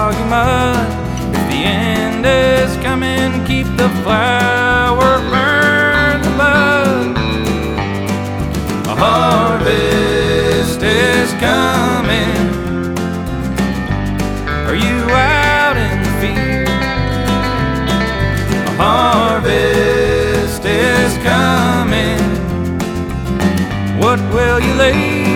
all you must. If the end is coming, keep the flower, burn the bud. A harvest is coming. Are you out in the field? A harvest is coming. What will you lay